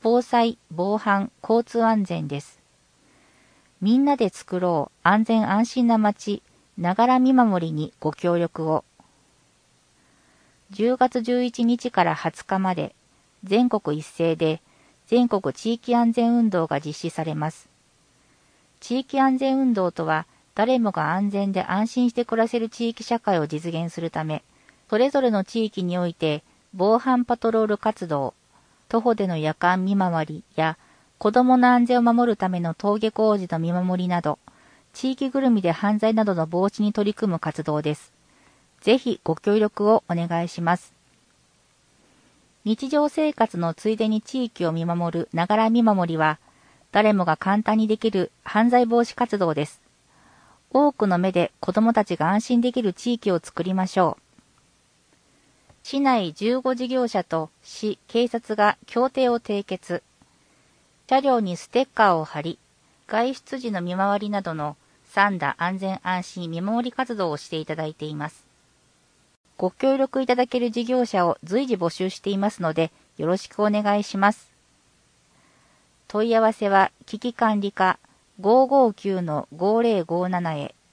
防災、防犯、交通安全です。みんなで作ろう安全安心な街、ながら見守りにご協力を。10月11日から20日まで、全国一斉で全国地域安全運動が実施されます。地域安全運動とは、誰もが安全で安心して暮らせる地域社会を実現するため、それぞれの地域において防犯パトロール活動、徒歩での夜間見回りや子どもの安全を守るための登下校時の見守りなど、地域ぐるみで犯罪などの防止に取り組む活動です。ぜひご協力をお願いします。日常生活のついでに地域を見守るながら見守りは、誰もが簡単にできる犯罪防止活動です。多くの目で子どもたちが安心できる地域を作りましょう。市内15事業者と市、警察が協定を締結。車両にステッカーを貼り、外出時の見回りなどの三田安全安心見守り活動をしていただいています。ご協力いただける事業者を随時募集していますので、よろしくお願いします。問い合わせは危機管理課559-5057へ。